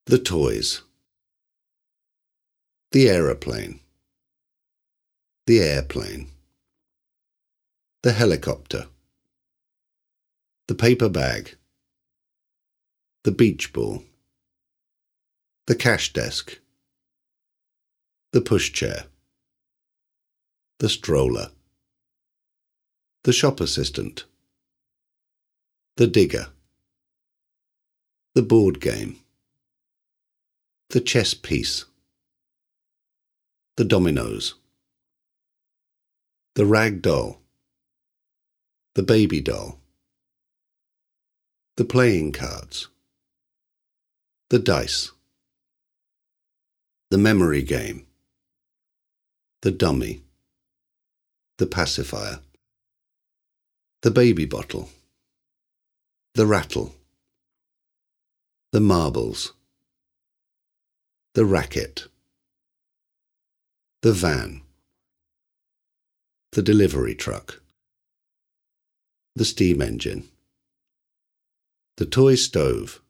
The toys. The aeroplane. The airplane. The helicopter. The paper bag. The beach ball. The cash desk. The pushchair. The stroller. The shop assistant. The digger. The board game. The chess piece. The dominoes. The rag doll. The baby doll. The playing cards. The dice. The memory game. The dummy. The pacifier. The baby bottle. The rattle. The marbles. The racket. The van. The delivery truck. The steam engine. The toy stove.